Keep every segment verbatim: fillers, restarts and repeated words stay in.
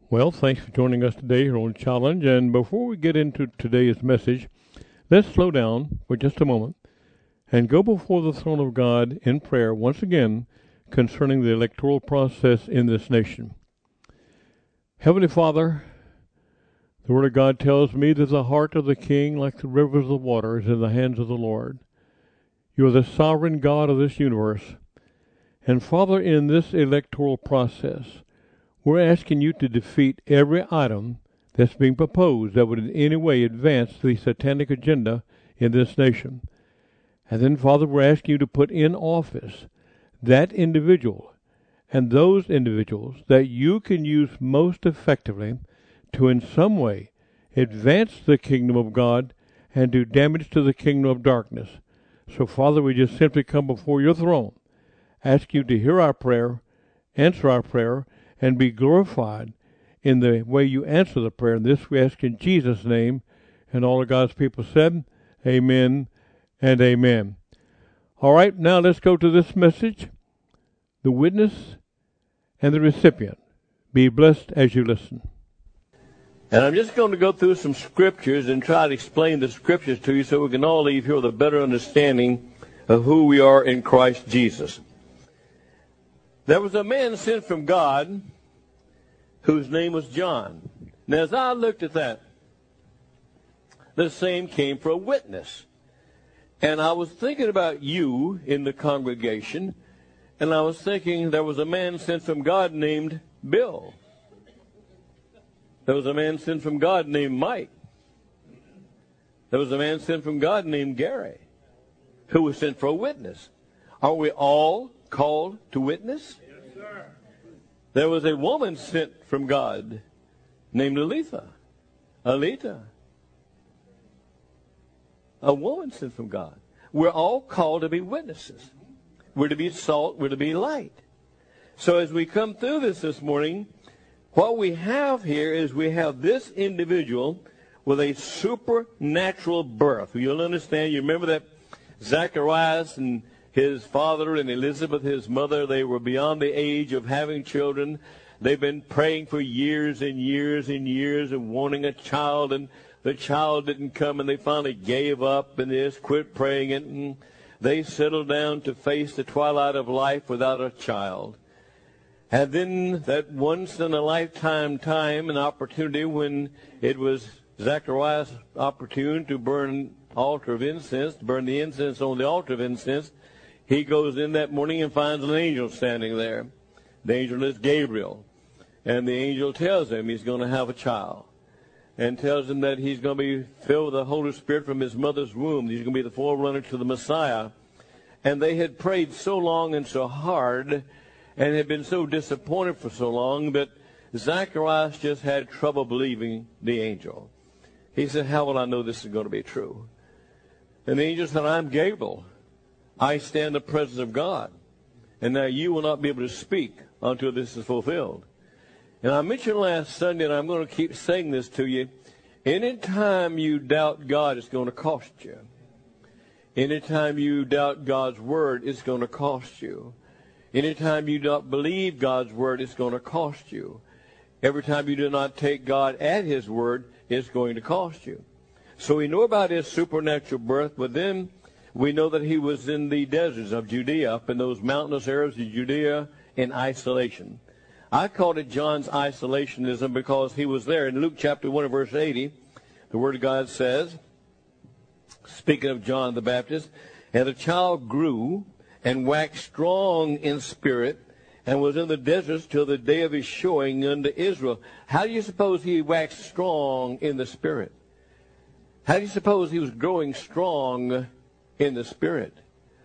Well, thanks for joining us today here on Challenge. And before we get into today's message, let's slow down for just a moment and go before the throne of God in prayer once again concerning the electoral process in this nation. Heavenly Father, the Word of God tells me that the heart of the king, like the rivers of water, is in the hands of the Lord. You are the sovereign God of this universe. And Father, in this electoral process, we're asking you to defeat every item that's being proposed that would in any way advance the satanic agenda in this nation. And then, Father, we're asking you to put in office that individual and those individuals that you can use most effectively to in some way advance the kingdom of God and do damage to the kingdom of darkness. So, Father, we just simply come before your throne, ask you to hear our prayer, answer our prayer, and be glorified in the way you answer the prayer. And this we ask in Jesus' name. And all of God's people said, amen and amen. All right, now let's go to this message. The witness and the recipient. Be blessed as you listen. And I'm just going to go through some scriptures and try to explain the scriptures to you so we can all leave here with a better understanding of who we are in Christ Jesus. There was a man sent from God whose name was John. Now, as I looked at that, the same came for a witness. And I was thinking about you in the congregation, and I was thinking there was a man sent from God named Bill. There was a man sent from God named Mike. There was a man sent from God named Gary, who was sent for a witness. Are we all called to witness? Yes, sir. There was a woman sent from God named Aletha. Alita. A woman sent from God. We're all called to be witnesses. We're to be salt. We're to be light. So as we come through this this morning, what we have here is we have this individual with a supernatural birth. You'll understand, you remember that Zacharias and his father and Elizabeth, his mother, they were beyond the age of having children. They've been praying for years and years and years and wanting a child, and the child didn't come, and they finally gave up and they just quit praying it, and they settled down to face the twilight of life without a child. And then that once-in-a-lifetime time and opportunity when it was Zacharias' opportune to burn altar of incense, to burn the incense on the altar of incense, he goes in that morning and finds an angel standing there. The angel is Gabriel. And the angel tells him he's going to have a child. And tells him that he's going to be filled with the Holy Spirit from his mother's womb. He's going to be the forerunner to the Messiah. And they had prayed so long and so hard and had been so disappointed for so long that Zacharias just had trouble believing the angel. He said, how will I know this is going to be true? And the angel said, I'm Gabriel. I stand in the presence of God. And now you will not be able to speak until this is fulfilled. And I mentioned last Sunday, and I'm going to keep saying this to you, anytime you doubt God, it's going to cost you. Anytime you doubt God's word, it's going to cost you. Anytime you don't believe God's word, it's going to cost you. Every time you do not take God at his word, it's going to cost you. So we know about his supernatural birth, but then we know that he was in the deserts of Judea, up in those mountainous areas of Judea in isolation. I called it John's isolationism because he was there. In Luke chapter one and verse eighty, the Word of God says, speaking of John the Baptist, and the child grew and waxed strong in spirit, and was in the deserts till the day of his showing unto Israel. How do you suppose he waxed strong in the spirit? How do you suppose he was growing strong in the spirit?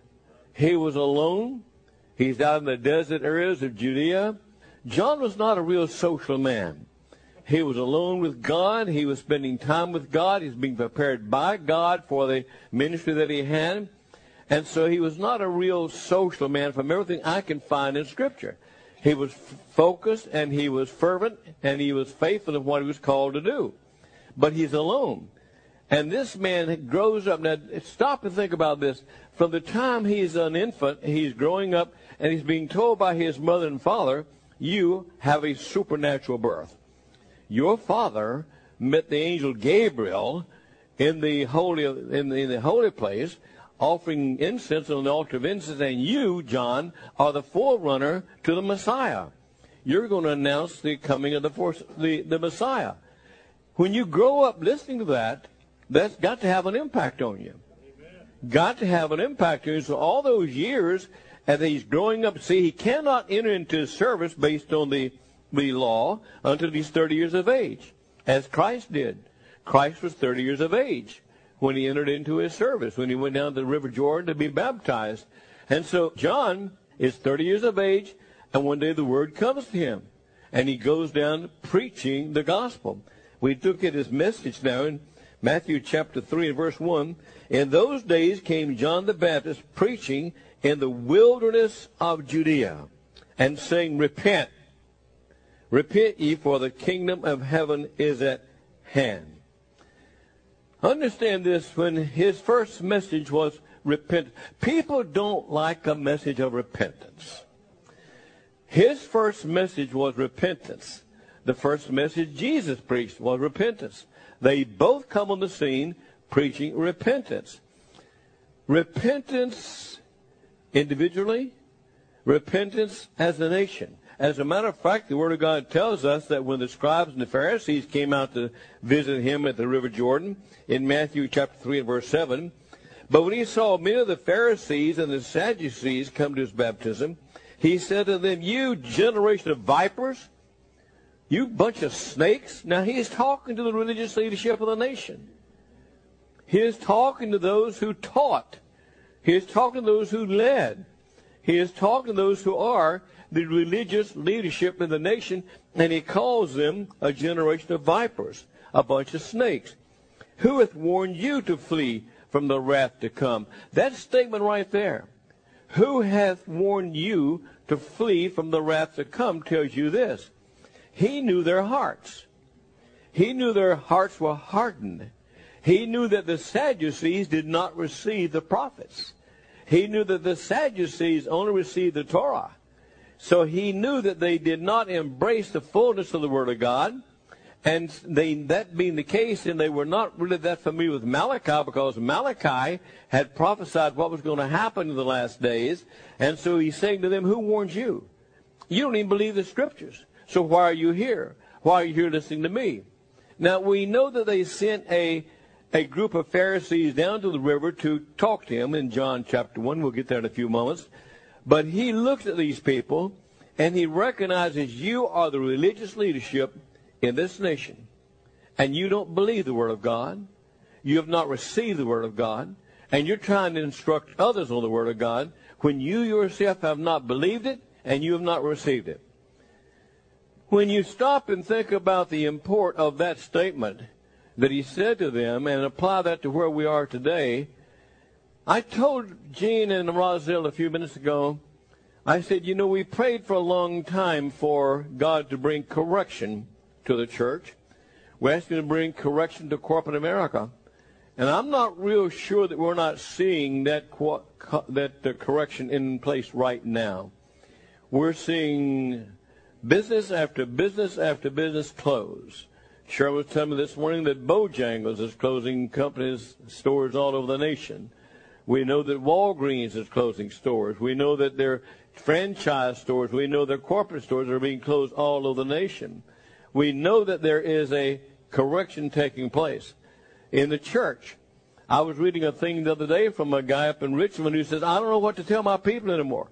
He was alone. He's out in the desert areas of Judea. John was not a real social man. He was alone with God. He was spending time with God. He's being prepared by God for the ministry that he had. And so he was not a real social man from everything I can find in Scripture. He was focused, and he was fervent, and he was faithful in what he was called to do. But he's alone. And this man grows up. Now, stop and think about this. From the time he's an infant, he's growing up, and he's being told by his mother and father, you have a supernatural birth. your father met the angel Gabriel in the holy in the, in the holy place, offering incense on the altar of incense, and you, John, are the forerunner to the Messiah. You're going to announce the coming of the, force, the, the Messiah. When you grow up listening to that, that's got to have an impact on you. Amen. Got to have an impact on you. So all those years, as he's growing up, see, he cannot enter into service based on the, the law until he's thirty years of age, as Christ did. Christ was thirty years of age when he entered into his service, when he went down to the River Jordan to be baptized. And so John is thirty years of age, and one day the word comes to him, and he goes down preaching the gospel. We look at his message now in Matthew chapter three and verse one. In those days came John the Baptist preaching in the wilderness of Judea and saying, Repent, repent ye, for the kingdom of heaven is at hand. Understand this, when his first message was repent. People don't like a message of repentance. His first message was repentance. The first message Jesus preached was repentance. They both come on the scene preaching repentance. Repentance individually, repentance as a nation. As a matter of fact, the Word of God tells us that when the scribes and the Pharisees came out to visit him at the River Jordan, in Matthew chapter three and verse seven, but when he saw many of the Pharisees and the Sadducees come to his baptism, he said to them, You generation of vipers, you bunch of snakes. Now he is talking to the religious leadership of the nation. He is talking to those who taught. He is talking to those who led. He is talking to those who are the religious leadership in the nation, and he calls them a generation of vipers, a bunch of snakes. Who hath warned you to flee from the wrath to come? That statement right there, who hath warned you to flee from the wrath to come, tells you this. He knew their hearts. He knew their hearts were hardened. He knew that the Sadducees did not receive the prophets. He knew that the Sadducees only received the Torah. So he knew that they did not embrace the fullness of the Word of God. And they, that being the case, and they were not really that familiar with Malachi, because Malachi had prophesied what was going to happen in the last days. And so he's saying to them, who warned you? You don't even believe the Scriptures. So why are you here? Why are you here listening to me? Now, we know that they sent a, a group of Pharisees down to the river to talk to him in John chapter one. We'll get there in a few moments. But he looks at these people, and he recognizes you are the religious leadership in this nation, and you don't believe the Word of God. You have not received the Word of God, and you're trying to instruct others on the Word of God when you yourself have not believed it and you have not received it. When you stop and think about the import of that statement that he said to them and apply that to where we are today, I told Gene and Roselle a few minutes ago, I said, you know, we prayed for a long time for God to bring correction to the church. We're asking to bring correction to corporate America. And I'm not real sure that we're not seeing that, that uh, correction in place right now. We're seeing business after business after business close. Cheryl was telling me this morning that Bojangles is closing companies, stores all over the nation. We know that Walgreens is closing stores. We know that their franchise stores, we know their corporate stores are being closed all over the nation. We know that there is a correction taking place in the church. I was reading a thing the other day from a guy up in Richmond who says, I don't know what to tell my people anymore.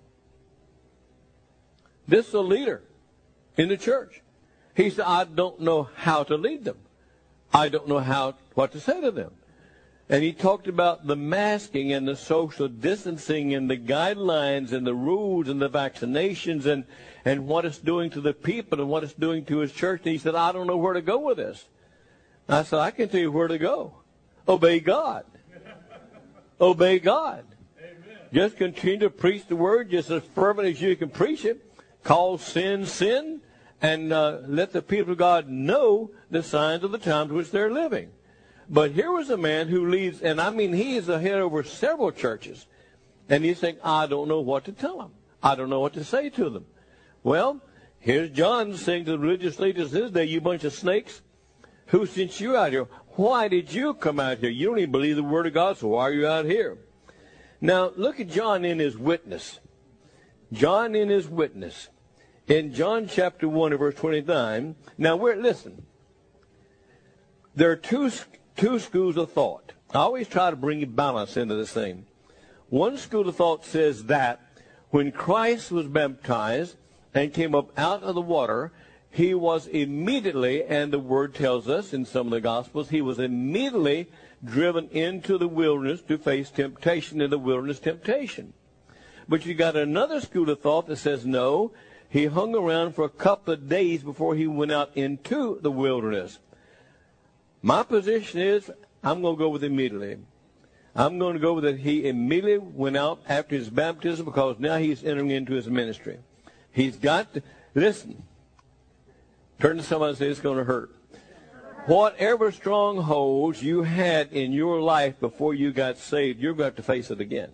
This is a leader in the church. He said, I don't know how to lead them. I don't know how what to say to them. And he talked about the masking and the social distancing and the guidelines and the rules and the vaccinations and, and what it's doing to the people and what it's doing to his church. And he said, I don't know where to go with this. I said, I can tell you where to go. Obey God. Obey God. Amen. Just continue to preach the word just as fervent as you can preach it. Call sin, sin, and uh, let the people of God know the signs of the times which they're living. But here was a man who leads, and I mean, he is the head over several churches. And he's saying, I don't know what to tell them. I don't know what to say to them. Well, Here's John saying to the religious leaders this day, you bunch of snakes, who sent you out here? Why did you come out here? You don't even believe the Word of God, so why are you out here? Now, look at John in his witness. John in his witness. In John chapter one and verse twenty-nine, now, we're, listen, there are two, two schools of thought. I always try to bring balance into this thing. One school of thought says that when Christ was baptized and came up out of the water, he was immediately, and the Word tells us in some of the Gospels, he was immediately driven into the wilderness to face temptation, in the wilderness temptation. But you got another school of thought that says, no, he hung around for a couple of days before he went out into the wilderness. My position is, I'm going to go with immediately. I'm going to go with that he immediately went out after his baptism, because now he's entering into his ministry. He's got to, listen, turn to somebody and say, it's going to hurt. Whatever strongholds you had in your life before you got saved, you're going to have to face it again.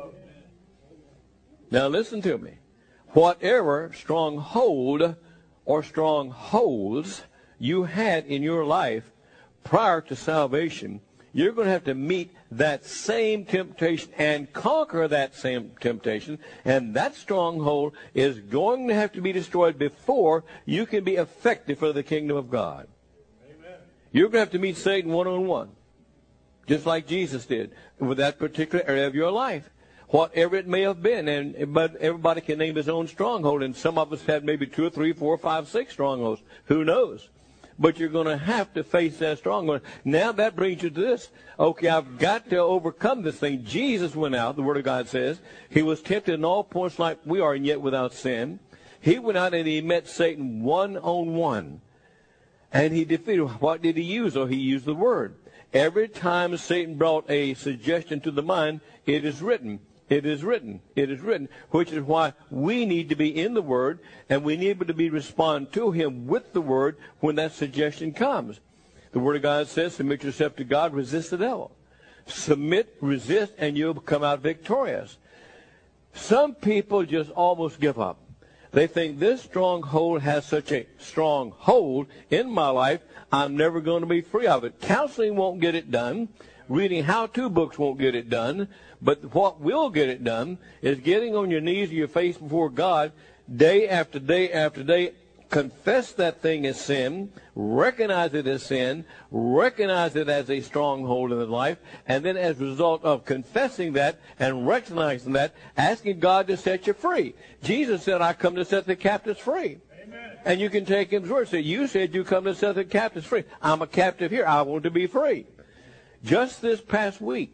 Now listen to me. Whatever stronghold or strongholds you had in your life prior to salvation, you're going to have to meet that same temptation and conquer that same temptation. And that stronghold is going to have to be destroyed before you can be effective for the kingdom of God. You're going to have to meet Satan one-on-one, just like Jesus did with that particular area of your life, whatever it may have been. And but everybody can name his own stronghold, and some of us had maybe two or three, four, five, six strongholds. Who knows? But you're going to have to face that stronghold. Now that brings you to this. Okay, I've got to overcome this thing. Jesus went out, the Word of God says. He was tempted in all points like we are, and yet without sin. He went out and he met Satan one-on-one. And he defeated. What did he use? Oh, he used the Word. Every time Satan brought a suggestion to the mind, it is written. It is written. It is written. Which is why we need to be in the Word, and we need to be respond to him with the Word when that suggestion comes. The Word of God says, submit yourself to God, resist the devil. Submit, resist, and you'll come out victorious. Some people just almost give up. They think this stronghold has such a strong hold in my life, I'm never going to be free of it. Counseling won't get it done. Reading how-to books won't get it done. But what will get it done is getting on your knees or your face before God day after day after day. Confess that thing as sin, recognize it as sin, recognize it as a stronghold in his life, and then as a result of confessing that and recognizing that, asking God to set you free. Jesus said, I come to set the captives free. Amen. And you can take him to word. Say, you said you come to set the captives free. I'm a captive here. I want to be free. Just this past week,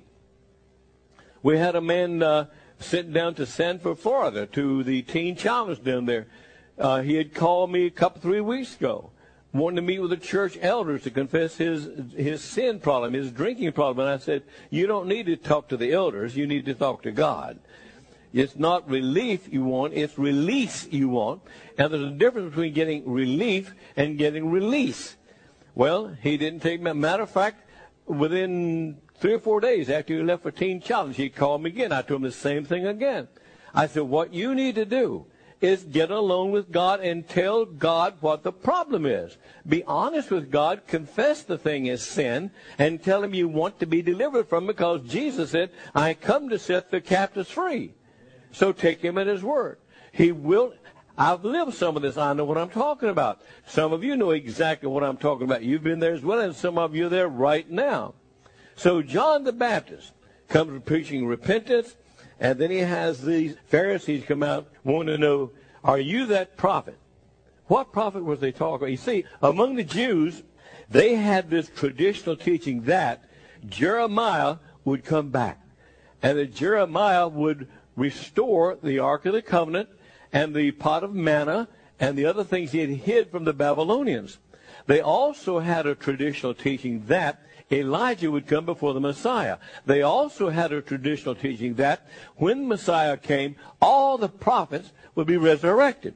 we had a man uh, sent down to Sanford, Florida, to the Teen Challenge down there. Uh, he had called me a couple, three weeks ago, wanting to meet with the church elders to confess his his sin problem, his drinking problem. And I said, you don't need to talk to the elders. You need to talk to God. It's not relief you want. It's release you want. And there's a difference between getting relief and getting release. Well, he didn't take me. Matter of fact, within three or four days after he left for Teen Challenge, he called me again. I told him the same thing again. I said, what you need to do is get alone with God and tell God what the problem is. Be honest with God, confess the thing is sin, and tell him you want to be delivered from it, because Jesus said, I come to set the captives free. So take him at his word. He will. I've lived some of this. I know what I'm talking about. Some of you know exactly what I'm talking about. You've been there as well, and some of you are there right now. So John the Baptist comes preaching repentance, and then he has these Pharisees come out wanting to know, are you that prophet? What prophet was they talking about? You see, among the Jews, they had this traditional teaching that Jeremiah would come back, and that Jeremiah would restore the Ark of the Covenant and the pot of manna and the other things he had hid from the Babylonians. They also had a traditional teaching that Elijah would come before the Messiah. They also had a traditional teaching that when Messiah came, all the prophets would be resurrected.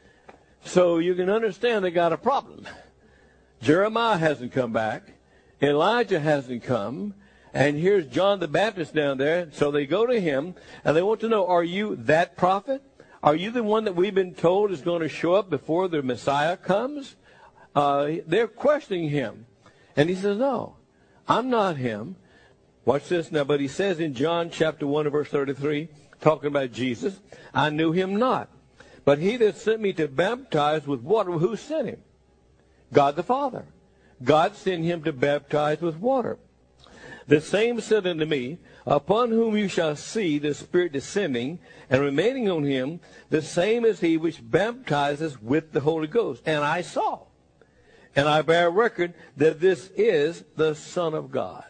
So you can understand they got a problem. Jeremiah hasn't come back. Elijah hasn't come. And here's John the Baptist down there. So they go to him, and they want to know, are you that prophet? Are you the one that we've been told is going to show up before the Messiah comes? Uh, they're questioning him. And he says, no, I'm not him. Watch this now. But he says in John chapter one and verse thirty-three, talking about Jesus, I knew him not. But he that sent me to baptize with water, who sent him? God the Father. God sent him to baptize with water. The same said unto me, upon whom you shall see the Spirit descending and remaining on him, the same is he which baptizes with the Holy Ghost. And I saw, and I bear record that this is the Son of God.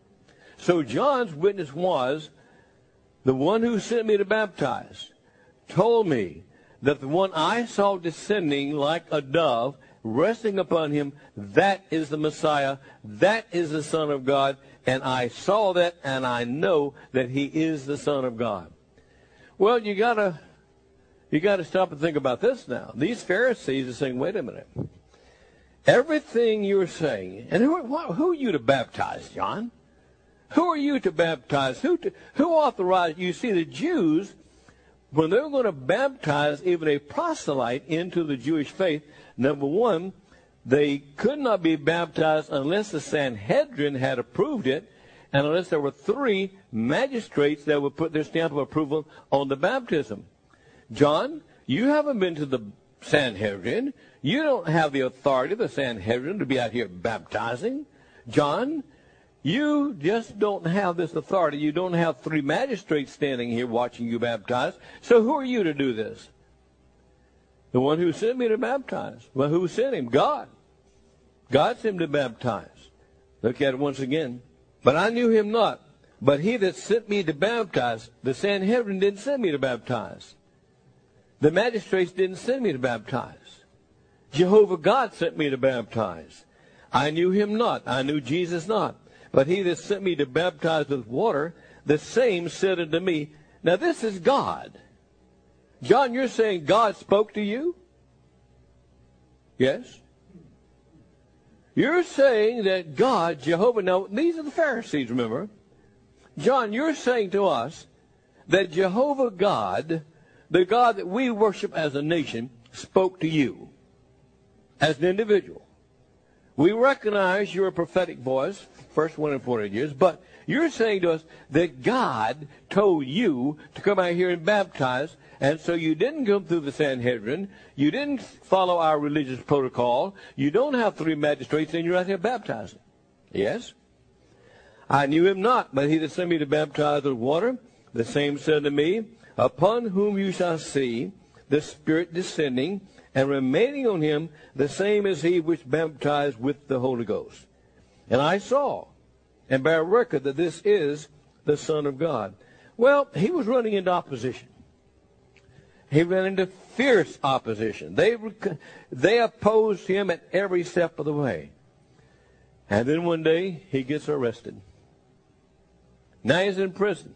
So John's witness was, the one who sent me to baptize told me that the one I saw descending like a dove, resting upon him, that is the Messiah, that is the Son of God, and I saw that, and I know that he is the Son of God. Well, you gotta, you gotta stop and think about this now. These Pharisees are saying, wait a minute. Everything you're saying, and who, who are you to baptize, John? Who are you to baptize? Who, to, who authorized? You see, the Jews, when they were going to baptize even a proselyte into the Jewish faith, number one, they could not be baptized unless the Sanhedrin had approved it, and unless there were three magistrates that would put their stamp of approval on the baptism. John, you haven't been to the Sanhedrin. You don't have the authority of the Sanhedrin to be out here baptizing. John, you just don't have this authority. You don't have three magistrates standing here watching you baptize. So who are you to do this? The one who sent me to baptize. Well, who sent him? God. God sent him to baptize. Look at it once again. But I knew him not. But he that sent me to baptize, the Sanhedrin didn't send me to baptize. The magistrates didn't send me to baptize. Jehovah God sent me to baptize. I knew him not. I knew Jesus not. But he that sent me to baptize with water, the same said unto me, now this is God. John, you're saying God spoke to you? Yes? You're saying that God, Jehovah, now these are the Pharisees, remember? John, you're saying to us that Jehovah God, the God that we worship as a nation, spoke to you as an individual. We recognize you're a prophetic voice, first one in forty years, but you're saying to us that God told you to come out here and baptize, and so you didn't go through the Sanhedrin, you didn't follow our religious protocol, you don't have three magistrates, and you're out here baptizing. Yes? I knew him not, but he that sent me to baptize with water, the same said to me, upon whom you shall see the Spirit descending and remaining on him, the same as he which baptized with the Holy Ghost. And I saw and bear record that this is the Son of God. Well, he was running into opposition. He ran into fierce opposition. They, they opposed him at every step of the way. And then one day, he gets arrested. Now he's in prison.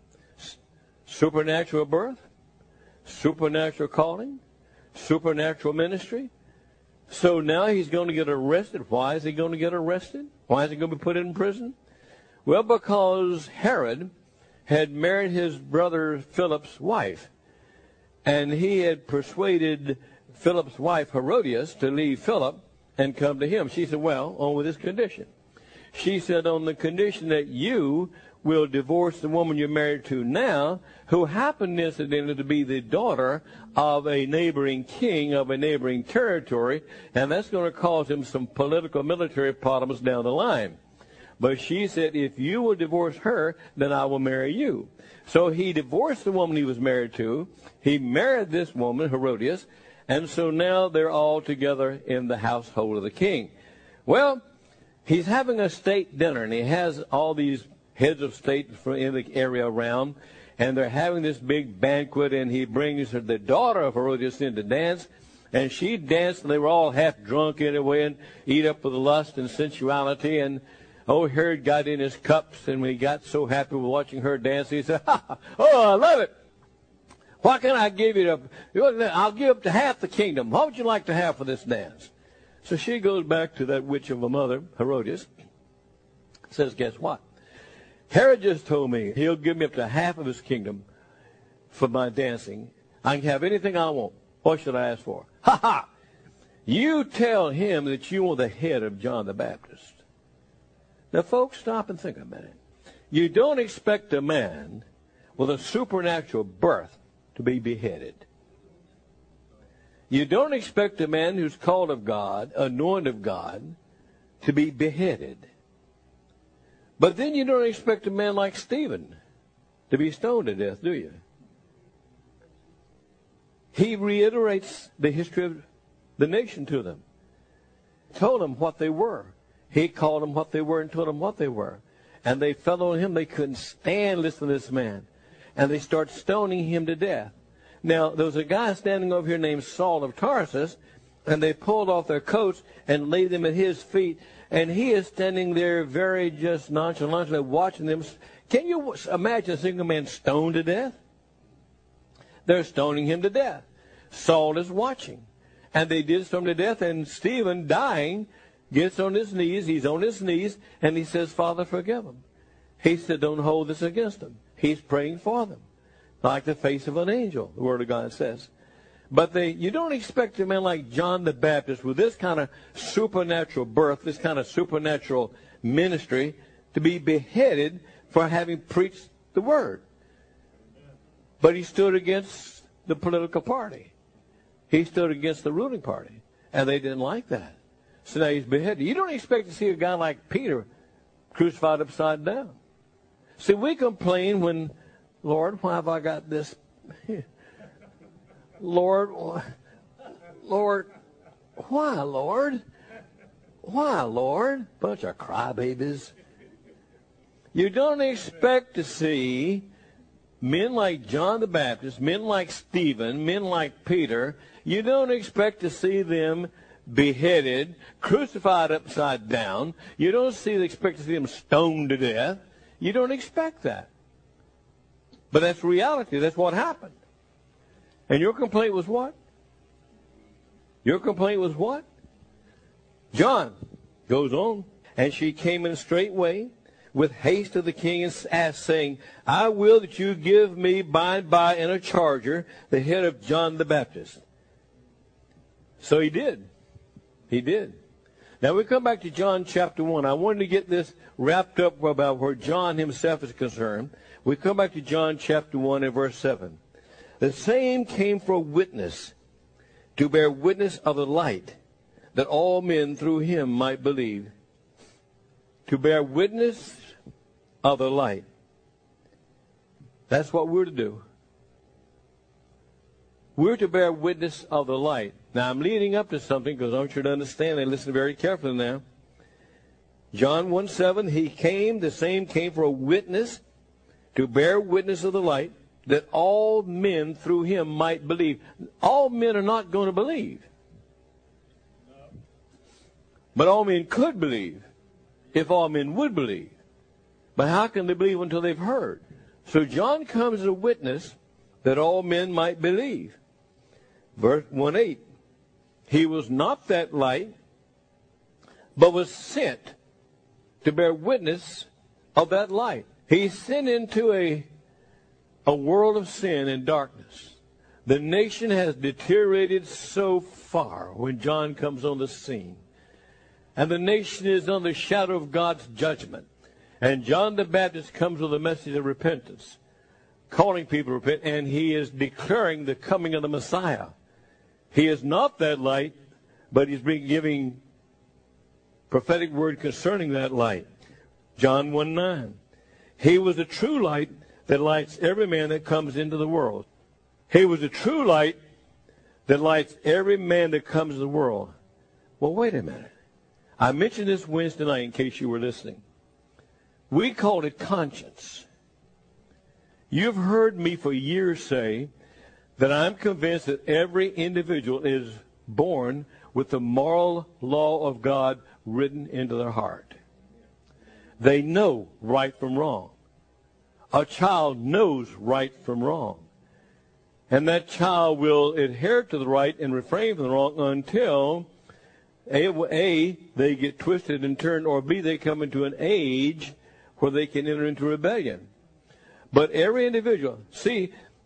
Supernatural birth, supernatural calling, supernatural ministry. So now he's going to get arrested. Why is he going to get arrested? Why is he going to be put in prison? Well, because Herod had married his brother Philip's wife. And he had persuaded Philip's wife, Herodias, to leave Philip and come to him. She said, well, on with this condition. She said, on the condition that you will divorce the woman you're married to now, who happened incidentally to be the daughter of a neighboring king of a neighboring territory, and that's going to cause him some political military problems down the line. But she said, if you will divorce her, then I will marry you. So he divorced the woman he was married to. He married this woman, Herodias, and so now they're all together in the household of the king. Well, he's having a state dinner, and he has all these heads of state in the area around, and they're having this big banquet, and he brings her, the daughter of Herodias in to dance, and she danced, and they were all half drunk anyway, and eat up with lust and sensuality, and oh, Herod got in his cups, and when he got so happy with watching her dance, he said, ha, ha, oh, I love it. What can I give you? To, I'll give up to half the kingdom. What would you like to have for this dance? So she goes back to that witch of a mother, Herodias, says, guess what? Herod just told me he'll give me up to half of his kingdom for my dancing. I can have anything I want. What should I ask for? Ha ha! You tell him that you want the head of John the Baptist. Now, folks, stop and think a minute. You don't expect a man with a supernatural birth to be beheaded. You don't expect a man who's called of God, anointed of God, to be beheaded. But then you don't expect a man like Stephen to be stoned to death, do you? He reiterates the history of the nation to them. Told them what they were. He called them what they were and told them what they were. And they fell on him. They couldn't stand listening to this man. And they start stoning him to death. Now, there was a guy standing over here named Saul of Tarsus, and they pulled off their coats and laid them at his feet. And he is standing there very just nonchalantly watching them. Can you imagine a single man stoned to death? They're stoning him to death. Saul is watching. And they did stone him to death, and Stephen, dying, gets on his knees. He's on his knees, and he says, Father, forgive them. He said, don't hold this against them. He's praying for them, like the face of an angel, the Word of God says. But they, you don't expect a man like John the Baptist with this kind of supernatural birth, this kind of supernatural ministry, to be beheaded for having preached the Word. But he stood against the political party. He stood against the ruling party, and they didn't like that. So now he's beheaded. You don't expect to see a guy like Peter crucified upside down. See, we complain when, Lord, why have I got this? Lord, Lord, why, Lord? Why, Lord? Bunch of crybabies. You don't expect to see men like John the Baptist, men like Stephen, men like Peter. You don't expect to see them beheaded, crucified upside down. You don't see expect to see them stoned to death. You don't expect that. But that's reality. That's what happened. And your complaint was what? Your complaint was what? John goes on. And she came in straightway with haste to the king and asked, saying, I will that you give me by and by in a charger the head of John the Baptist. So he did. He did. Now we come back to John chapter one. I wanted to get this wrapped up about where John himself is concerned. We come back to John chapter one and verse seven. The same came for a witness, to bear witness of the light, that all men through him might believe. To bear witness of the light. That's what we're to do. We're to bear witness of the light. Now, I'm leading up to something because I want you to understand and listen very carefully now. John one seven, he came, the same came for a witness, to bear witness of the light, that all men through him might believe. All men are not going to believe. But all men could believe if all men would believe. But how can they believe until they've heard? So John comes as a witness that all men might believe. Verse one eight, he was not that light, but was sent to bear witness of that light. He's sent into a, a world of sin and darkness. The nation has deteriorated so far when John comes on the scene. And the nation is under the shadow of God's judgment. And John the Baptist comes with a message of repentance, calling people to repent, and he is declaring the coming of the Messiah. He is not that light, but he's been giving prophetic word concerning that light. John one nine. He was the true light that lights every man that comes into the world. He was the true light that lights every man that comes to the world. Well, wait a minute. I mentioned this Wednesday night in case you were listening. We called it conscience. You've heard me for years say that I'm convinced that every individual is born with the moral law of God written into their heart. They know right from wrong. A child knows right from wrong. And that child will adhere to the right and refrain from the wrong until A, A, they get twisted and turned, or B, they come into an age where they can enter into rebellion. But every individual, see,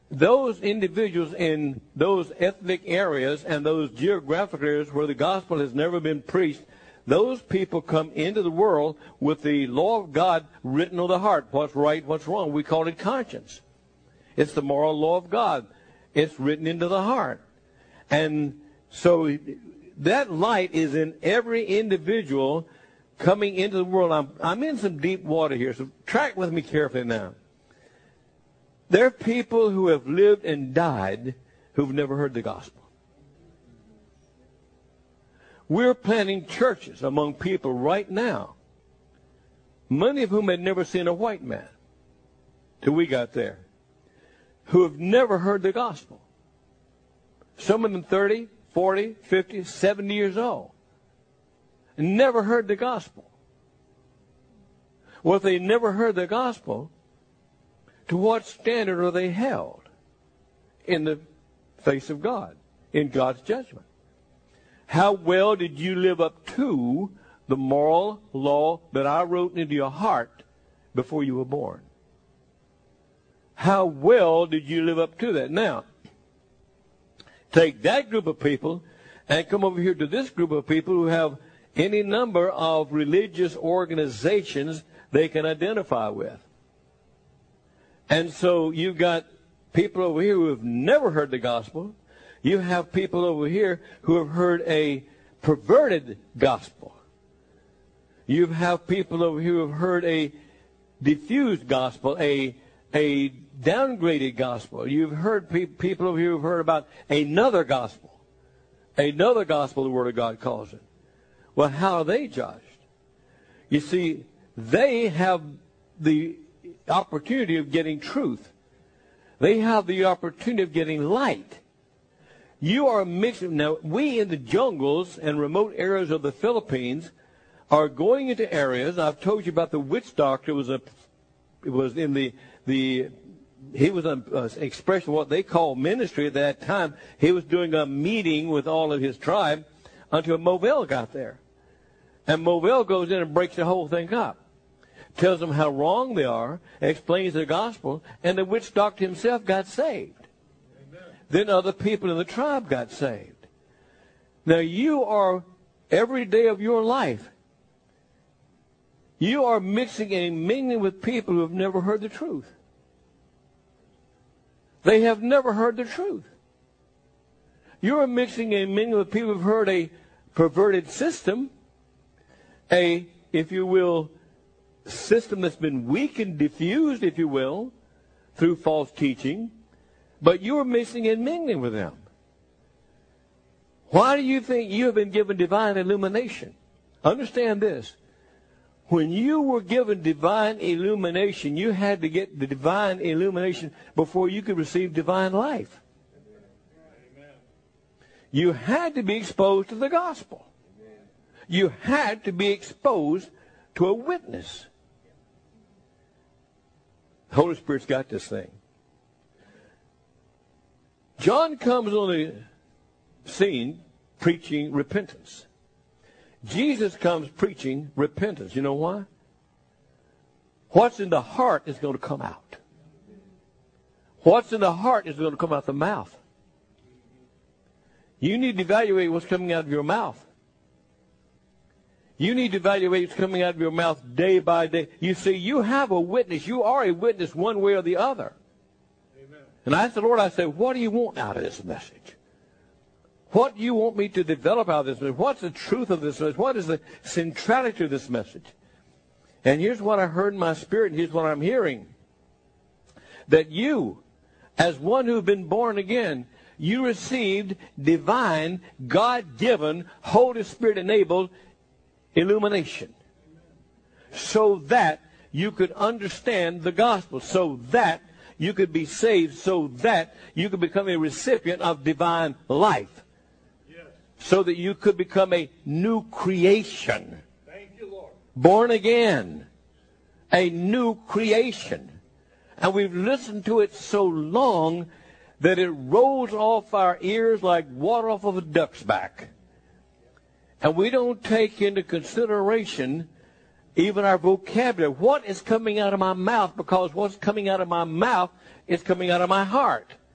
those individuals in those ethnic areas and those geographic areas where the gospel has never been preached, those people come into the world with the law of God written on the heart. What's right, what's wrong. We call it conscience. It's the moral law of God. It's written into the heart. And so that light is in every individual coming into the world. I'm, I'm in some deep water here, so track with me carefully now. There are people who have lived and died who've never heard the gospel. We're planting churches among people right now, many of whom had never seen a white man till we got there, who have never heard the gospel. Some of them thirty, forty, fifty, seventy years old, and never heard the gospel. Well, if they never heard the gospel, to what standard are they held in the face of God, in God's judgment? How well did you live up to the moral law that I wrote into your heart before you were born? How well did you live up to that? Now, take that group of people and come over here to this group of people who have any number of religious organizations they can identify with. And so you've got people over here who have never heard the gospel. You have people over here who have heard a perverted gospel. You have people over here who have heard a diffused gospel, a, a downgraded gospel. You've heard pe- people over here who have heard about another gospel. Another gospel, the Word of God calls it. Well, how are they judged? You see, they have the opportunity of getting truth. They have the opportunity of getting light. You are mixing. Now, we in the jungles and remote areas of the Philippines are going into areas. I've told you about the witch doctor. It was a, it was in the the. He was an uh, expression of what they call ministry at that time. He was doing a meeting with all of his tribe until Movell got there, and Movell goes in and breaks the whole thing up, tells them how wrong they are, explains the gospel, and the witch doctor himself got saved. Then other people in the tribe got saved. Now you are, every day of your life, you are mixing and mingling with people who have never heard the truth. They have never heard the truth. You are mixing and mingling with people who have heard a perverted system, a, if you will, system that's been weakened, diffused, if you will, through false teaching. But you are mixing and mingling with them. Why do you think you have been given divine illumination? Understand this. When you were given divine illumination, you had to get the divine illumination before you could receive divine life. Amen. You had to be exposed to the gospel. Amen. You had to be exposed to a witness. The Holy Spirit's got this thing. John comes on the scene preaching repentance. Jesus comes preaching repentance. You know why? What's in the heart is going to come out. What's in the heart is going to come out the mouth. You need to evaluate what's coming out of your mouth. You need to evaluate what's coming out of your mouth day by day. You see, you have a witness. You are a witness one way or the other. And I asked the Lord, I said, what do you want out of this message? What do you want me to develop out of this message? What's the truth of this message? What is the centrality of this message? And here's what I heard in my spirit, and here's what I'm hearing. That you, as one who've been born again, you received divine, God-given, Holy Spirit-enabled illumination. So that you could understand the gospel. So that you could be saved, so that you could become a recipient of divine life. Yes. So that you could become a new creation. Thank you, Lord. Born again. A new creation. And we've listened to it so long that it rolls off our ears like water off of a duck's back. And we don't take into consideration even our vocabulary. What is coming out of my mouth? Because what's coming out of my mouth is coming out of my heart.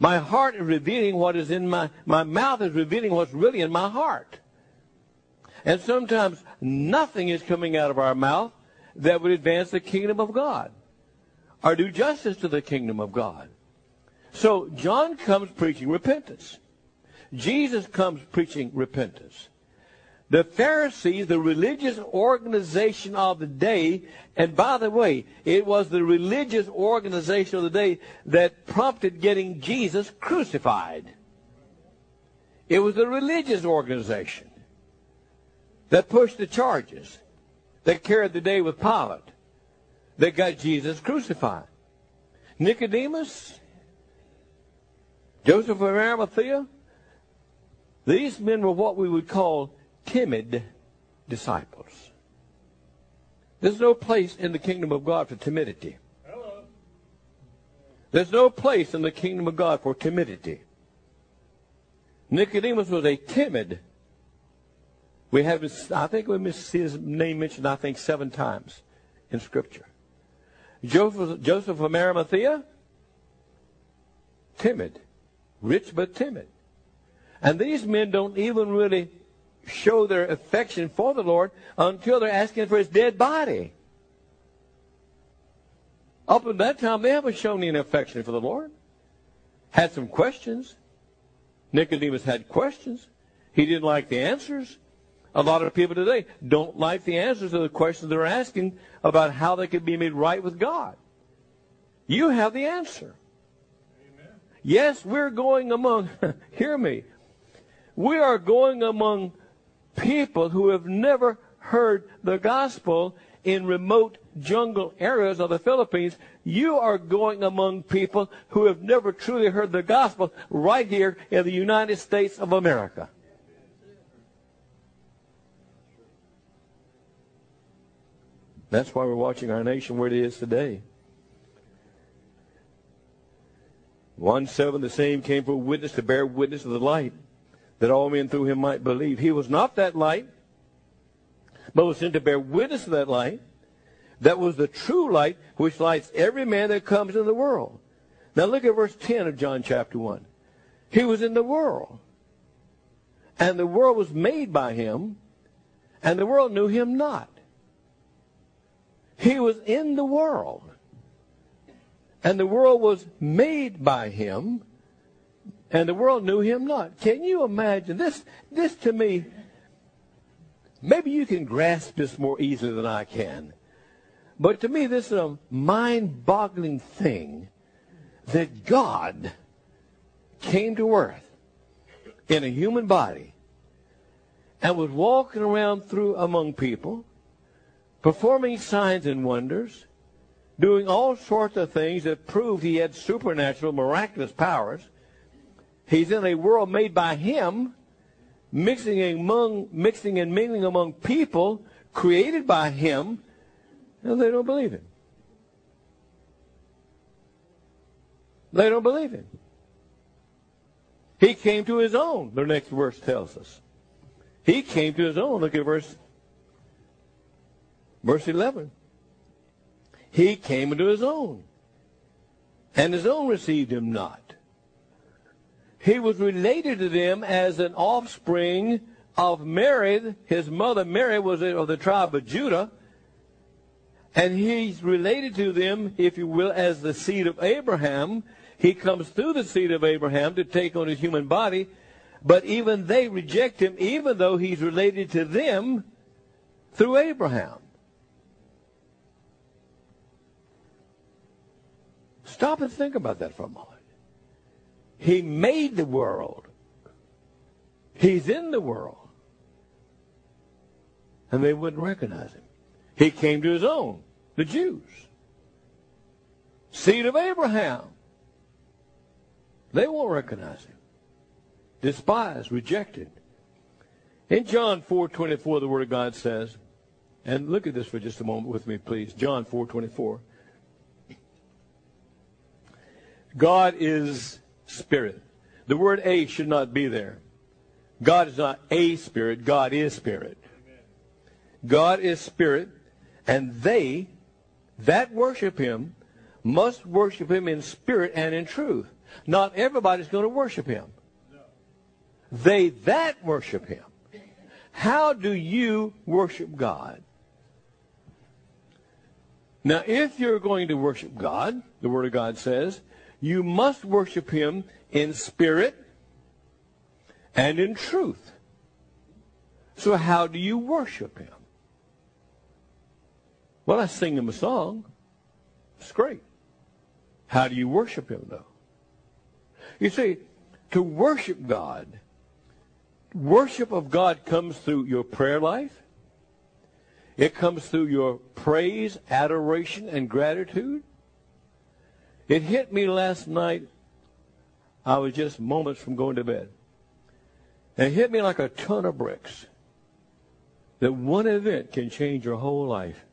My heart is revealing what is in my, my mouth is revealing what's really in my heart. And sometimes nothing is coming out of our mouth that would advance the kingdom of God or do justice to the kingdom of God. So John comes preaching repentance. Jesus comes preaching repentance. The Pharisees, the religious organization of the day, and by the way, it was the religious organization of the day that prompted getting Jesus crucified. It was the religious organization that pushed the charges, that carried the day with Pilate, that got Jesus crucified. Nicodemus, Joseph of Arimathea, these men were what we would call timid disciples. There's no place in the kingdom of God for timidity. Hello. There's no place in the kingdom of God for timidity. Nicodemus was a timid. We have, I think we see his name mentioned, I think, seven times in Scripture. Joseph, Joseph of Arimathea, timid, rich but timid. And these men don't even really show their affection for the Lord until they're asking for his dead body. Up at that time, they haven't shown any affection for the Lord. Had some questions. Nicodemus had questions. He didn't like the answers. A lot of people today don't like the answers to the questions they're asking about how they could be made right with God. You have the answer. Amen. Yes, we're going among, hear me, we are going among people who have never heard the gospel in remote jungle areas of the Philippines. You are going among people who have never truly heard the gospel right here in the United States of America. That's why we're watching our nation where it is today. one seven, the same came for a witness to bear witness of the light, that all men through him might believe. He was not that light, but was sent to bear witness of that light. That was the true light which lights every man that comes in the world. Now look at verse ten of John chapter one. He was in the world, and the world was made by him, and the world knew him not. He was in the world, and the world was made by him, and the world knew him not. Can you imagine this? This to me, maybe you can grasp this more easily than I can. But to me, this is a mind-boggling thing that God came to earth in a human body and was walking around through among people, performing signs and wonders, doing all sorts of things that proved he had supernatural, miraculous powers. He's in a world made by him, mixing among, mixing and mingling among people created by him, and they don't believe him. They don't believe him. He came to his own, the next verse tells us. He came to his own. Look at verse, verse eleven. He came into his own, and his own received him not. He was related to them as an offspring of Mary. His mother Mary was of the tribe of Judah. And he's related to them, if you will, as the seed of Abraham. He comes through the seed of Abraham to take on his human body. But even they reject him, even though he's related to them through Abraham. Stop and think about that for a moment. He made the world. He's in the world. And they wouldn't recognize him. He came to his own, the Jews. Seed of Abraham. They won't recognize him. Despised, rejected. In John four twenty-four, the Word of God says, and look at this for just a moment with me, please. John four twenty-four. God is spirit. The word a should not be there. God is not a spirit. God is spirit. God is spirit, and they that worship him must worship him in spirit and in truth. Not everybody's going to worship him. They that worship him. How do you worship God? Now, if you're going to worship God, the Word of God says, you must worship him in spirit and in truth. So how do you worship him? Well, I sing him a song. It's great. How do you worship him, though? You see, to worship God, worship of God comes through your prayer life. It comes through your praise, adoration, and gratitude. It hit me last night. I was just moments from going to bed. And it hit me like a ton of bricks that one event can change your whole life.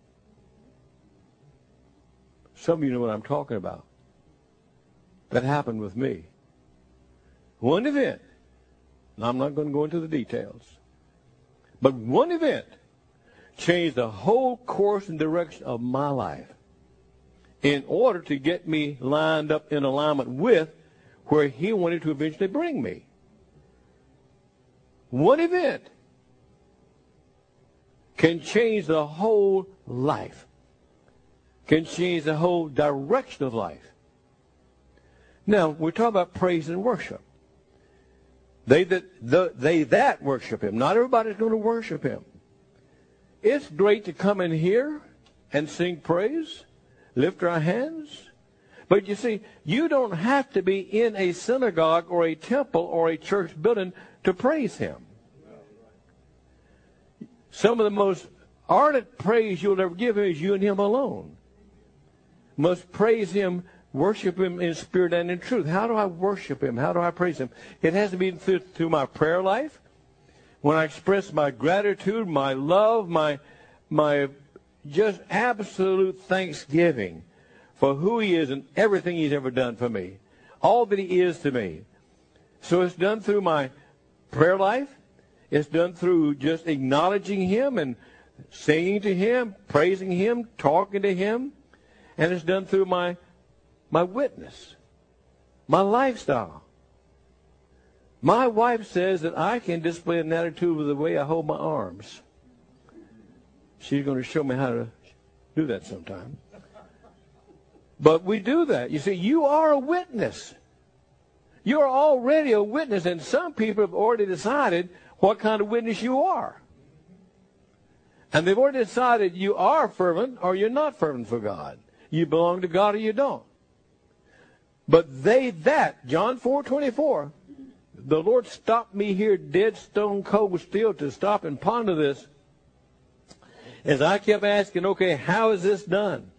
Some of you know what I'm talking about. That happened with me. One event. Now, I'm not going to go into the details. But one event changed the whole course and direction of my life in order to get me lined up in alignment with where he wanted to eventually bring me. One event can change the whole life, can change the whole direction of life. Now, we're talking about praise and worship. They that, the, they that worship him. Not everybody's going to worship him. It's great to come in here and sing praise, lift our hands. But you see, you don't have to be in a synagogue or a temple or a church building to praise him. Some of the most ardent praise you'll ever give him is you and him alone. Must praise him, worship him in spirit and in truth. How do I worship him? How do I praise him? It has to be through, through my prayer life. When I express my gratitude, my love, my, my just absolute thanksgiving for who he is and everything he's ever done for me. All that he is to me. So it's done through my prayer life. It's done through just acknowledging him and singing to him, praising him, talking to him. And it's done through my, my witness, my lifestyle. My wife says that I can display an attitude with the way I hold my arms. She's going to show me how to do that sometime. But we do that. You see, you are a witness. You're already a witness, and some people have already decided what kind of witness you are. And they've already decided you are fervent or you're not fervent for God. You belong to God or you don't. But they that, John four twenty-four, the Lord stopped me here dead stone cold still to stop and ponder this. As I kept asking, okay, how is this done?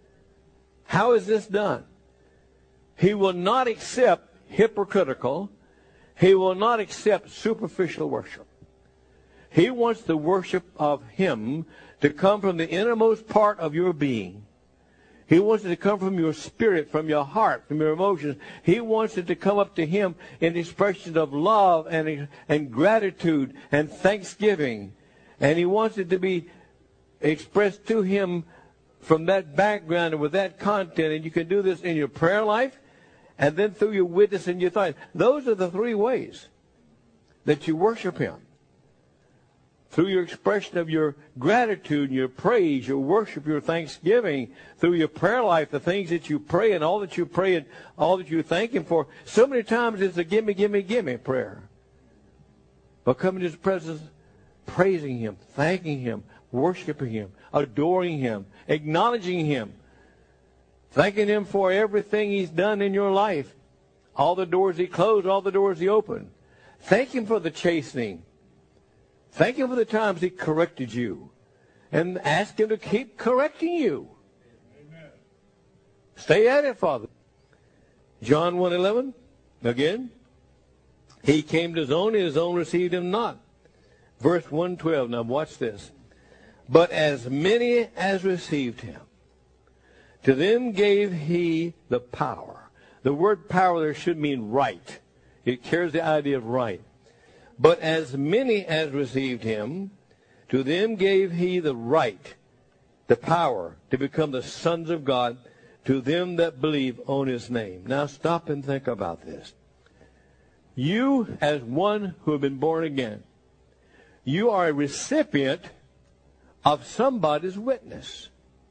How is this done? He will not accept hypocritical. He will not accept superficial worship. He wants the worship of him to come from the innermost part of your being. He wants it to come from your spirit, from your heart, from your emotions. He wants it to come up to him in expressions of love and, and gratitude and thanksgiving. And he wants it to be expressed to him from that background and with that content. And you can do this in your prayer life and then through your witness and your thought. Those are the three ways that you worship him. Through your expression of your gratitude, your praise, your worship, your thanksgiving, through your prayer life, the things that you pray and all that you pray and all that you thank him for. So many times it's a gimme, gimme, gimme prayer. But coming to his presence, praising him, thanking him, worshiping him, adoring him, acknowledging him, thanking him for everything he's done in your life. All the doors he closed, all the doors he opened. Thank him for the chastening. Thank him for the times he corrected you. And ask him to keep correcting you. Amen. Stay at it, Father. John one eleven, again. He came to his own, and his own received him not. Verse one twelve, now watch this. But as many as received him, to them gave he the power. The word power there should mean right. It carries the idea of right. But as many as received him, to them gave he the right, the power, to become the sons of God, to them that believe on his name. Now stop and think about this. You, as one who have been born again, you are a recipient of somebody's witness.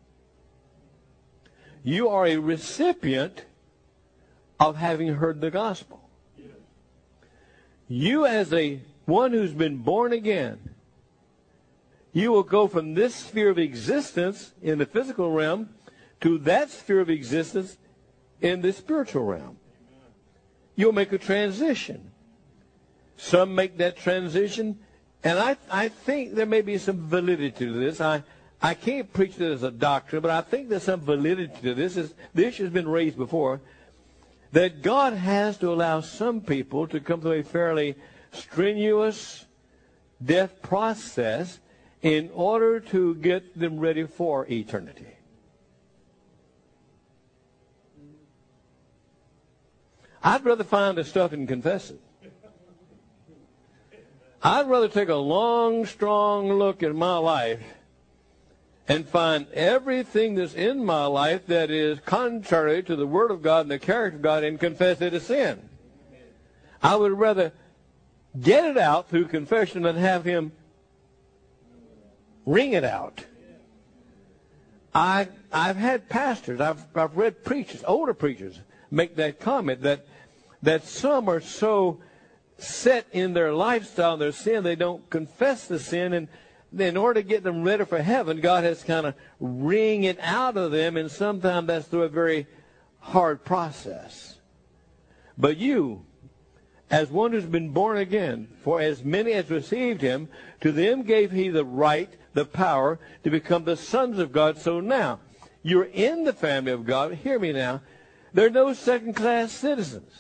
You are a recipient of having heard the gospel. You, as a one who's been born again, you will go from this sphere of existence in the physical realm to that sphere of existence in the spiritual realm. You'll make a transition. Some make that transition, and I, I think there may be some validity to this. I, I can't preach it as a doctrine, but I think there's some validity to this. Is, the issue has been raised before, that God has to allow some people to come through a fairly strenuous death process in order to get them ready for eternity. I'd rather find the stuff and confess it. I'd rather take a long, strong look at my life and find everything that's in my life that is contrary to the Word of God and the character of God and confess it as sin. I would rather get it out through confession than have him wring it out. I, I've had pastors, I've, I've read preachers, older preachers, make that comment that, that some are so set in their lifestyle, their sin, they don't confess the sin, and in order to get them ready for heaven, God has kind of wring it out of them, and sometimes that's through a very hard process. But you, as one who's been born again, for as many as received him, to them gave he the right, the power, to become the sons of God. So now, you're in the family of God. Hear me now. There are no second-class citizens.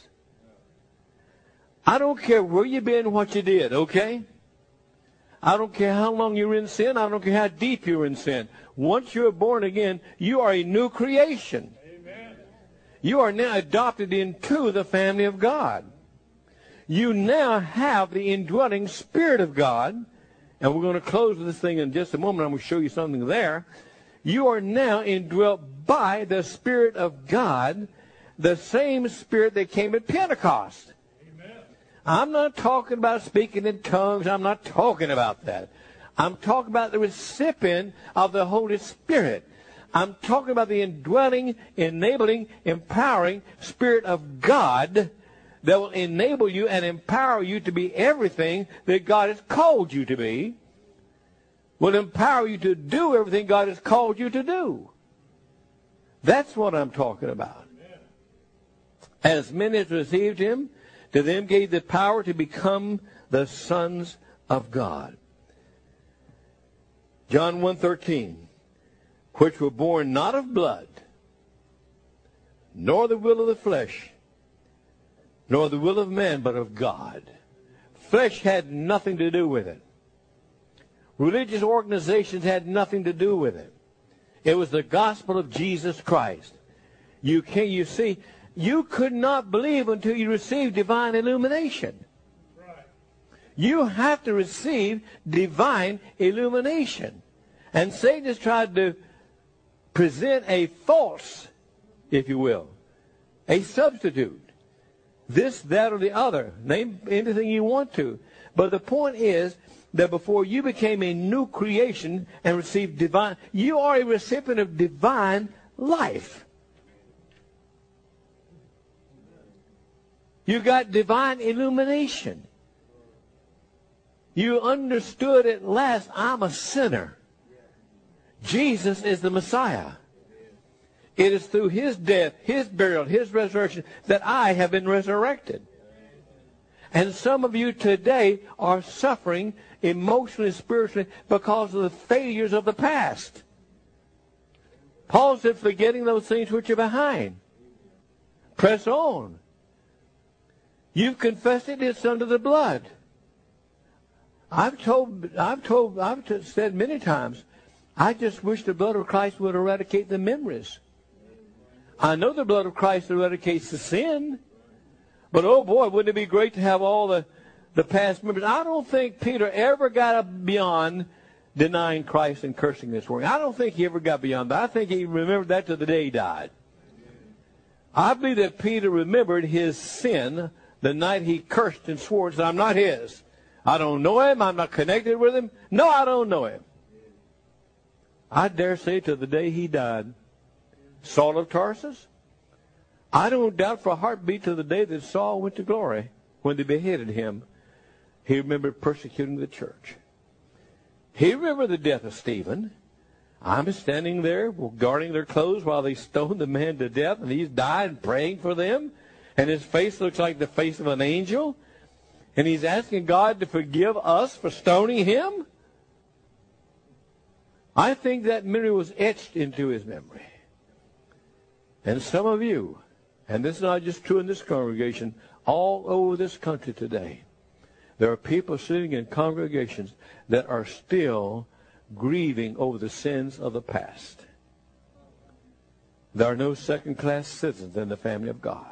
I don't care where you've been, what you did, okay? I don't care how long you're in sin. I don't care how deep you're in sin. Once you're born again, you are a new creation. Amen. You are now adopted into the family of God. You now have the indwelling Spirit of God. And we're going to close with this thing in just a moment. I'm going to show you something there. You are now indwelt by the Spirit of God, the same Spirit that came at Pentecost. I'm not talking about speaking in tongues. I'm not talking about that. I'm talking about the recipient of the Holy Spirit. I'm talking about the indwelling, enabling, empowering Spirit of God that will enable you and empower you to be everything that God has called you to be, will empower you to do everything God has called you to do. That's what I'm talking about. As many as received him, to them gave the power to become the sons of God. John one thirteen, which were born not of blood, nor the will of the flesh, nor the will of man, but of God. Flesh had nothing to do with it. Religious organizations had nothing to do with it. It was the gospel of Jesus Christ. You can, you see, you could not believe until you received divine illumination. Right. You have to receive divine illumination. And Satan has tried to present a false, if you will, a substitute. This, that, or the other. Name anything you want to. But the point is that before you became a new creation and received divine, you are a recipient of divine life. You got divine illumination. You understood at last, I'm a sinner. Jesus is the Messiah. It is through his death, his burial, his resurrection that I have been resurrected. And some of you today are suffering emotionally and spiritually because of the failures of the past. Paul said, forgetting those things which are behind. Press on. You've confessed it, it's under the blood. I've told, I've told, I've t- said many times, I just wish the blood of Christ would eradicate the memories. I know the blood of Christ eradicates the sin, but oh boy, wouldn't it be great to have all the, the past memories. I don't think Peter ever got beyond denying Christ and cursing this world. I don't think he ever got beyond that. I think he remembered that to the day he died. I believe that Peter remembered his sin the night he cursed and swore and said, I'm not his. I don't know him. I'm not connected with him. No, I don't know him. I dare say to the day he died, Saul of Tarsus, I don't doubt for a heartbeat to the day that Saul went to glory when they beheaded him. He remembered persecuting the church. He remembered the death of Stephen. I'm standing there guarding their clothes while they stoned the man to death, and he's dying praying for them. And his face looks like the face of an angel. And he's asking God to forgive us for stoning him. I think that memory was etched into his memory. And some of you, and this is not just true in this congregation, all over this country today, there are people sitting in congregations that are still grieving over the sins of the past. There are no second-class citizens in the family of God.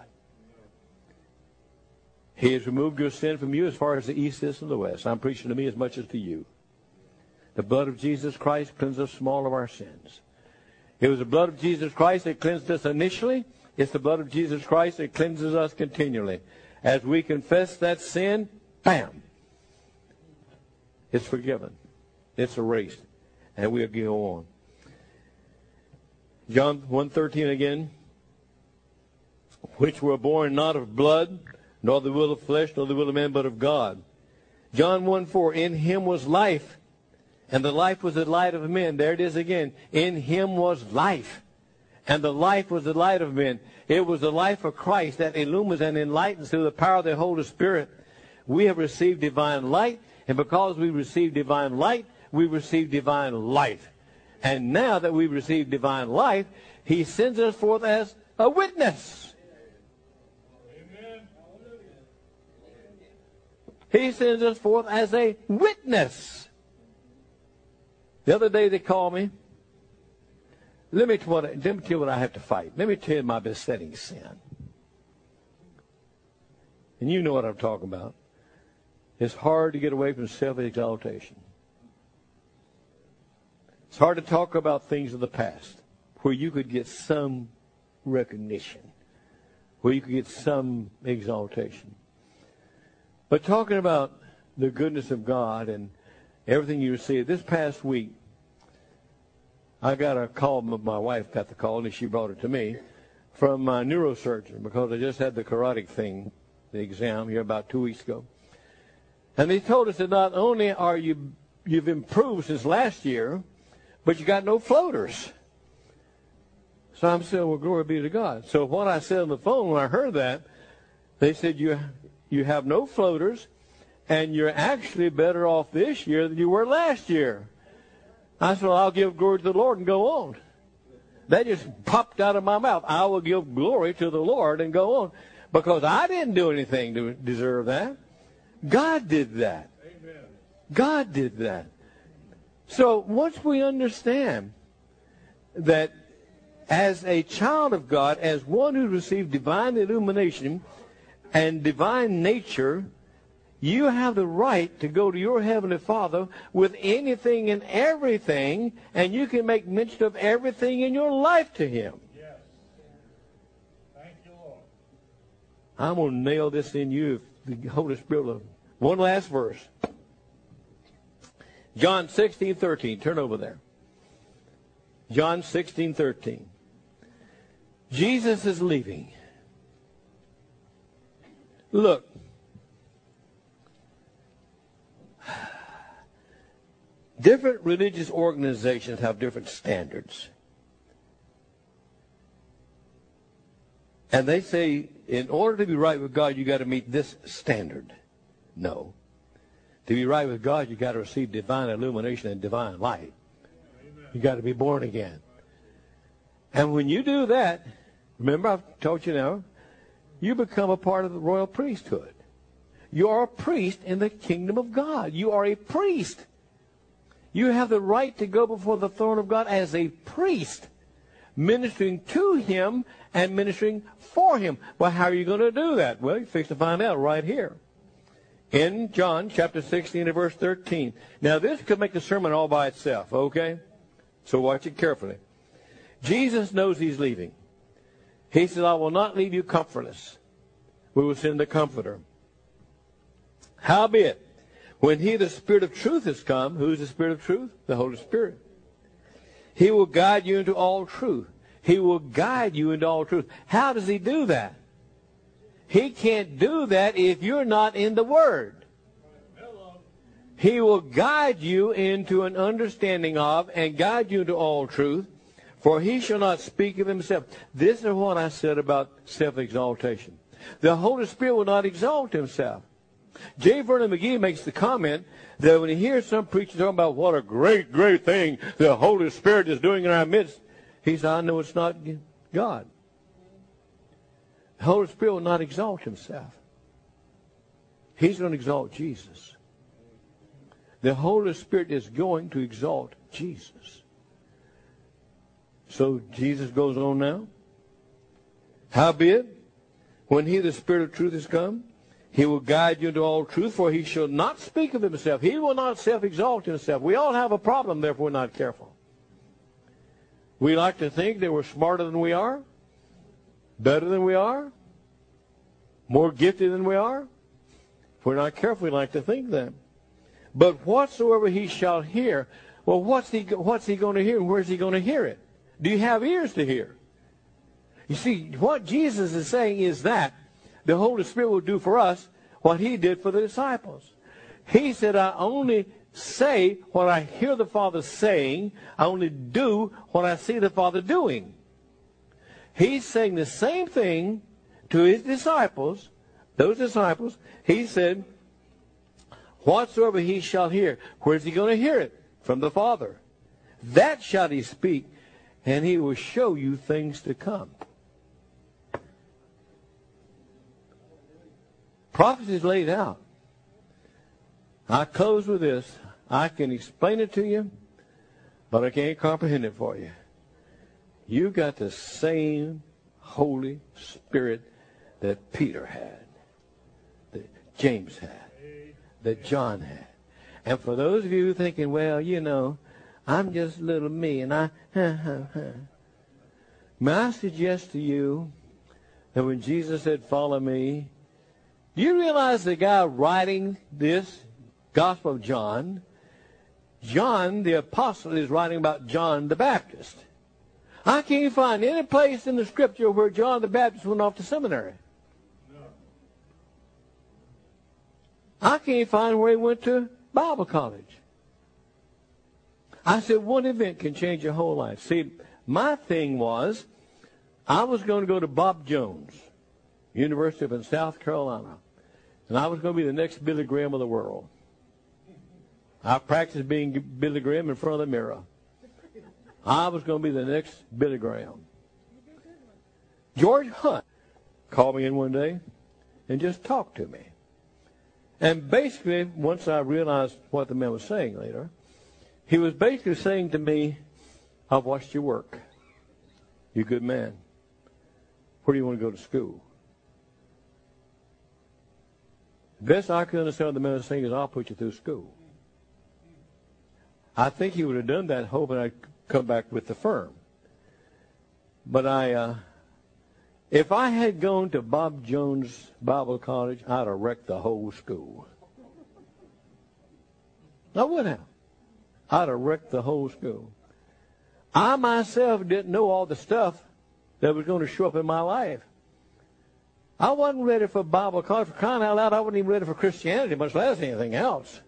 He has removed your sin from you as far as the east is from the west. I'm preaching to me as much as to you. The blood of Jesus Christ cleanses us from all of our sins. It was the blood of Jesus Christ that cleansed us initially. It's the blood of Jesus Christ that cleanses us continually. As we confess that sin, bam, it's forgiven. It's erased. And we'll go on. John one thirteen again. Which were born not of blood, nor the will of flesh, nor the will of man, but of God. John one four, in him was life, and the life was the light of men. There it is again. In him was life, and the life was the light of men. It was the life of Christ that illumines and enlightens through the power of the Holy Spirit. We have received divine light, and because we received divine light, we receive divine life. And now that we've received divine life, he sends us forth as a witness. Amen. He sends us forth as a witness. The other day they called me. Let me, tell let me tell you what I have to fight. Let me tell you my besetting sin. And you know what I'm talking about. It's hard to get away from self-exaltation. It's hard to talk about things of the past where you could get some recognition, where you could get some exaltation. But talking about the goodness of God and everything you receive, this past week, I got a call, my wife got the call, and she brought it to me, from my neurosurgeon because I just had the carotid thing, the exam here about two weeks ago. And they told us that not only are you, you've improved since last year, but you got no floaters. So I'm saying, well, glory be to God. So what I said on the phone when I heard that, they said, you you have no floaters, and you're actually better off this year than you were last year. I said, well, I'll give glory to the Lord and go on. That just popped out of my mouth. I will give glory to the Lord and go on. Because I didn't do anything to deserve that. God did that. Amen. God did that. So once we understand that as a child of God, as one who received divine illumination and divine nature, you have the right to go to your Heavenly Father with anything and everything, and you can make mention of everything in your life to Him. Yes. Thank you, Lord. I'm going to nail this in you if the Holy Spirit will. One last verse. John sixteen thirteen. Turn over there. John sixteen thirteen. Jesus is leaving. Look. Different religious organizations have different standards. And they say, in order to be right with God, you got to meet this standard. No. To be right with God, you got to receive divine illumination and divine light. You got to be born again. And when you do that, remember I've told you now, you become a part of the royal priesthood. You are a priest in the kingdom of God. You are a priest. You have the right to go before the throne of God as a priest, ministering to Him and ministering for Him. Well, how are you going to do that? Well, you fix to find out right here. In John chapter sixteen and verse thirteen. Now, this could make a sermon all by itself, okay? So watch it carefully. Jesus knows He's leaving. He said, I will not leave you comfortless. We will send the Comforter. Howbeit, when he, the Spirit of truth, is come, who is the Spirit of truth? The Holy Spirit. He will guide you into all truth. He will guide you into all truth. How does he do that? He can't do that if you're not in the Word. He will guide you into an understanding of and guide you into all truth, for he shall not speak of himself. This is what I said about self-exaltation. The Holy Spirit will not exalt himself. J. Vernon McGee makes the comment that when he hears some preacher talking about what a great, great thing the Holy Spirit is doing in our midst, he says, I know it's not God. The Holy Spirit will not exalt himself. He's going to exalt Jesus. The Holy Spirit is going to exalt Jesus. So Jesus goes on now. Howbeit, when he, the Spirit of truth, is come, he will guide you into all truth, for he shall not speak of himself. He will not self-exalt himself. We all have a problem there if we're not careful. We like to think that we're smarter than we are, better than we are, more gifted than we are. If we're not careful, we like to think that. But whatsoever he shall hear, well, what's he, what's he going to hear, and where's he going to hear it? Do you have ears to hear? You see, what Jesus is saying is that the Holy Spirit will do for us what he did for the disciples. He said, I only say what I hear the Father saying. I only do what I see the Father doing. He's saying the same thing to his disciples, those disciples. He said, whatsoever he shall hear. Where's he going to hear it? From the Father. That shall he speak, and he will show you things to come. Prophecy is laid out. I close with this. I can explain it to you, but I can't comprehend it for you. You got the same Holy Spirit that Peter had, that James had, that John had. And for those of you thinking, well, you know, I'm just little me, and I, may I suggest to you that when Jesus said, follow me, do you realize the guy writing this Gospel of John, John the Apostle, is writing about John the Baptist. I can't find any place in the Scripture where John the Baptist went off to seminary. No. I can't find where he went to Bible college. I said one event can change your whole life. See, my thing was, I was going to go to Bob Jones, University of South Carolina. And I was going to be the next Billy Graham of the world. I practiced being Billy Graham in front of the mirror. I was going to be the next Billy Graham. George Hunt called me in one day and just talked to me. And basically, once I realized what the man was saying later, he was basically saying to me, I've watched your work. You're a good man. Where do you want to go to school? The best I could understand what the man was saying is, I'll put you through school. I think he would have done that hoping I'd come back with the firm. But I, uh, if I had gone to Bob Jones Bible College, I'd have wrecked the whole school. I would have. I'd have wrecked the whole school. I myself didn't know all the stuff that was going to show up in my life. I wasn't ready for Bible college. For crying out loud, I wasn't even ready for Christianity, much less anything else.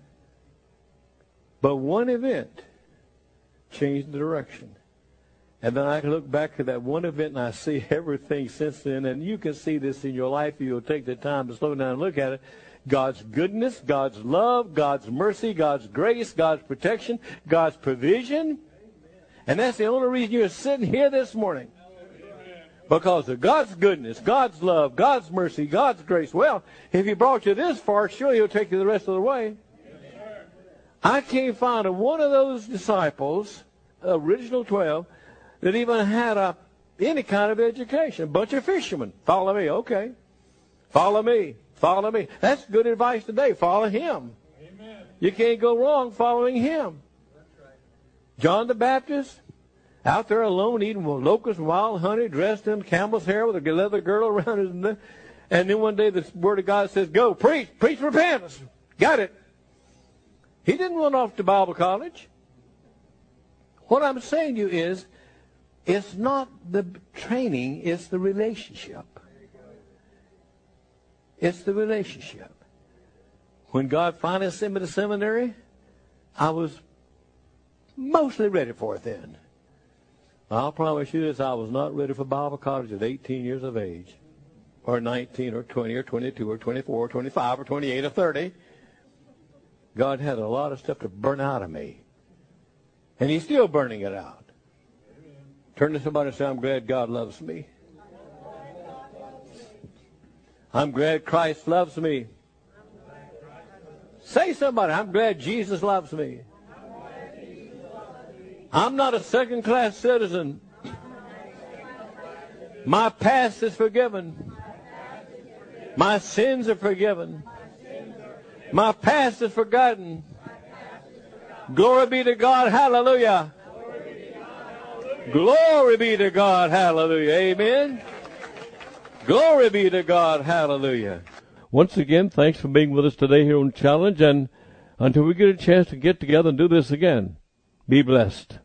But one event changed the direction. And then I can look back at that one event and I see everything since then. And you can see this in your life if you'll take the time to slow down and look at it. God's goodness, God's love, God's mercy, God's grace, God's protection, God's provision. And that's the only reason you're sitting here this morning. Because of God's goodness, God's love, God's mercy, God's grace. Well, if he brought you this far, surely he'll take you the rest of the way. Yes, I can't find a, one of those disciples, original twelve, that even had a, any kind of education. A bunch of fishermen. Follow me, okay. Follow me, follow me. That's good advice today. Follow him. Amen. You can't go wrong following him. That's right. John the Baptist, Out there alone eating locusts and wild honey, dressed in camel's hair with a leather girdle around his neck. And then one day the Word of God says, go, preach, preach repentance. Got it. He didn't run off to Bible college. What I'm saying to you is, it's not the training, it's the relationship. It's the relationship. When God finally sent me to seminary, I was mostly ready for it then. I'll promise you this, I was not ready for Bible college at eighteen years of age, or nineteen, or twenty, or twenty-two, or twenty-four, or twenty-five, or twenty-eight, or thirty. God had a lot of stuff to burn out of me. And He's still burning it out. Turn to somebody and say, I'm glad God loves me. I'm glad Christ loves me. Say somebody, I'm glad Jesus loves me. I'm not a second-class citizen. My past is forgiven. My sins are forgiven. My past is forgotten. Glory be to God. Hallelujah. Glory be to God. Hallelujah. Amen. Glory be to God. Hallelujah. Once again, thanks for being with us today here on Challenge. And until we get a chance to get together and do this again, be blessed.